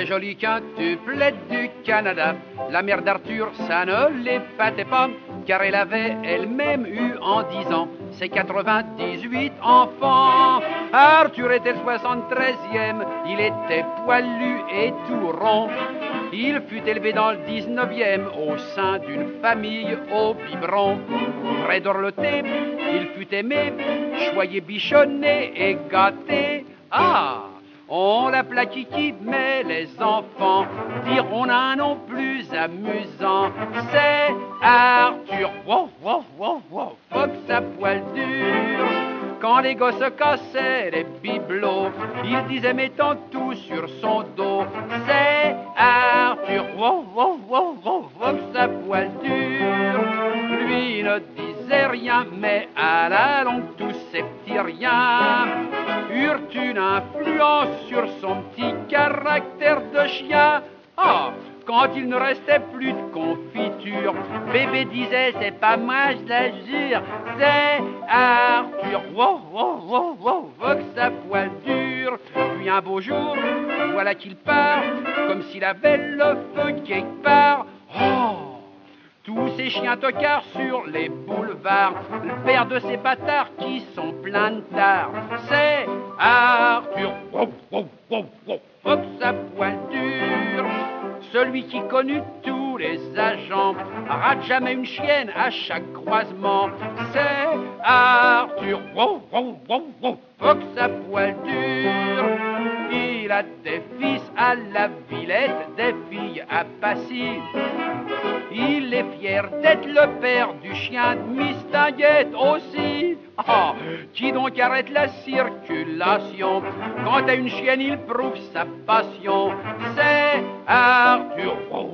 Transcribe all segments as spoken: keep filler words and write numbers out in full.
joli quintuplet du Canada. La mère d'Arthur, ça ne l'épatait pas, car elle avait elle-même eu en dix ans ses quatre-vingt-dix-huit enfants. Arthur était le soixante-treizième, il était poilu et tout rond. Il fut élevé dans le dix-neuvième au sein d'une famille au biberon. Près d'Orleté, il fut aimé, choyé, bichonné et gâté. Ah! On l'appela Kiki, mais les enfants diront un nom plus amusant. C'est Arthur. Wow, wow, wow, wow, fuck sa poil dure. Quand les gosses cassaient les bibelots, il disait mettant tout sur son dos. C'est Arthur. Wow, wow, wow, wow, fuck sa poil dure. Lui ne disait rien, mais à la longue tous ces petits riens eurent une influence sur son petit caractère de chien. Ah, quand il ne restait plus de confiture, bébé disait c'est pas moi, je la jure, c'est Arthur. Wow, wow, wow, wow, vogue sa poil dure. Puis un beau jour, voilà qu'il part, comme s'il avait le feu quelque part. Oh! Tous ces chiens tocards sur les boulevards, le père de ces bâtards qui sont pleins de tard, c'est Arthur. Wow, wow, wow, wow, fuck sa poil dure. Celui qui connut tous les agents, rate jamais une chienne à chaque croisement, c'est Arthur. Wow, wow, wow, wow, fuck sa poil dure. Il a des fils à la Villette, des filles à Passy. Il est fier d'être le père du chien de Mistinguette aussi. Ah, qui donc arrête la circulation? Quant à une chienne, il prouve sa passion. C'est Arthur.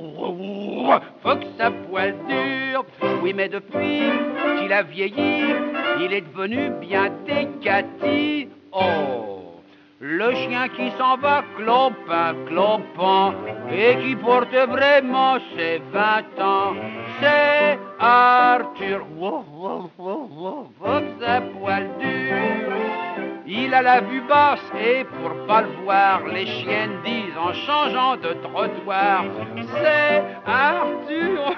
Faut que sa poil dure. Oui, mais depuis qu'il a vieilli, il est devenu bien décati. Oh! Le chien qui s'en va clopin, clopant, et qui porte vraiment ses vingt ans, c'est Arthur. Wow, wow, wow, wow, wow, sa poil dure. Il a la vue basse et pour pas le voir, les chiennes disent en changeant de trottoir, c'est Arthur.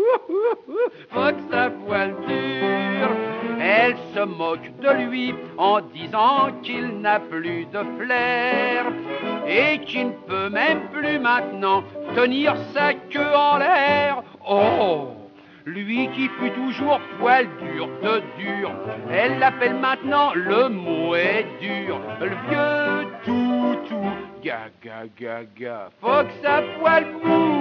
Faut que sa poil dure. Elle se moque de lui en disant qu'il n'a plus de flair et qu'il ne peut même plus maintenant tenir sa queue en l'air. Oh! Lui qui fut toujours poil dur de dur, elle l'appelle maintenant le mot est dur. Le vieux toutou, ga ga ga ga, faut que sa poil boue.